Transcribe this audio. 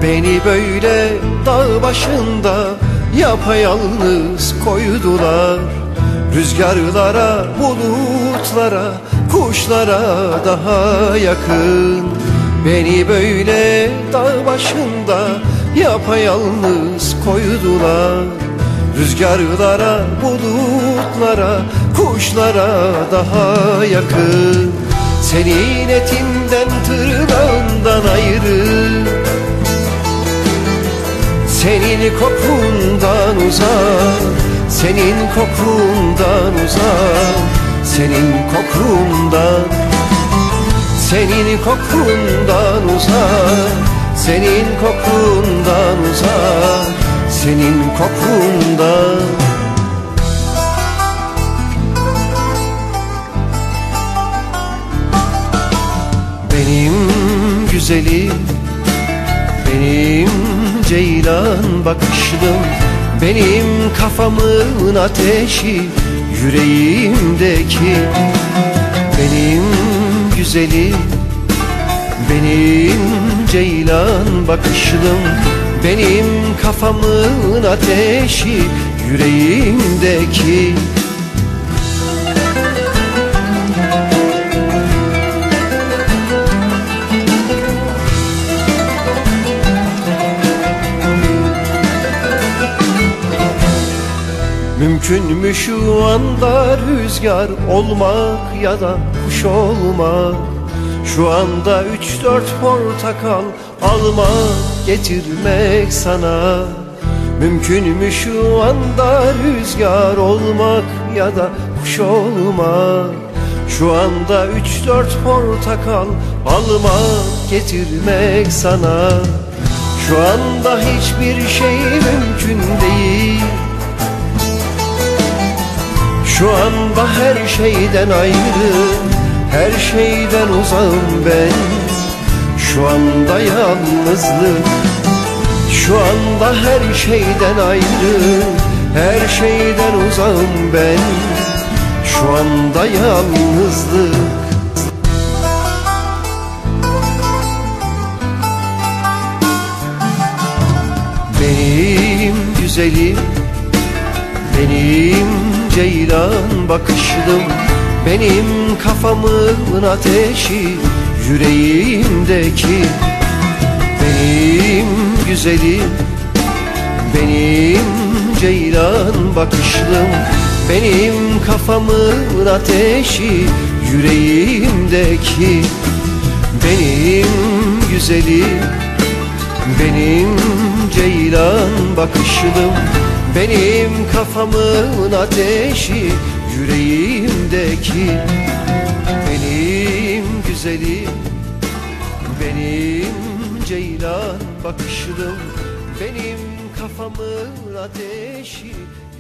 Beni böyle dağ başında yapayalnız koydular. Rüzgarlara, bulutlara, kuşlara daha yakın. Beni böyle dağ başında yapayalnız koydular. Rüzgarlara, bulutlara, kuşlara daha yakın. Senin etinden tırnağından ayrı, senin kokundan uzak, senin kokundan uzak, senin kokundan, senin kokundan uzak, senin kokundan uzak, senin kokundan. Benim güzelim, benim ceylan bakışlım, benim kafamın ateşi, yüreğimdeki. Benim güzelim, benim ceylan bakışlım, benim kafamın ateşi, yüreğimdeki. Mümkün mü şu anda rüzgar olmak ya da kuş olmak? Şu anda 3-4 portakal almak, getirmek sana. Mümkün mü şu anda rüzgar olmak ya da kuş olmak? Şu anda 3-4 portakal almak, getirmek sana. Şu anda hiçbir şey mümkün değil. Şu anda her şeyden ayrı, her şeyden uzağım ben. Şu anda yalnızlık, şu anda her şeyden ayrı, her şeyden uzağım ben. Şu anda yalnızlık. Benim güzelim, benim ceylan bakışlım, benim kafamın ateşi, yüreğimdeki. Benim güzelim, benim ceylan bakışlım, benim kafamın ateşi, yüreğimdeki. Benim güzelim, benim ceylan bakışlım, benim kafamın ateşi, yüreğimdeki. Benim güzelim, benim ceylan bakışlım, benim kafamın ateşi,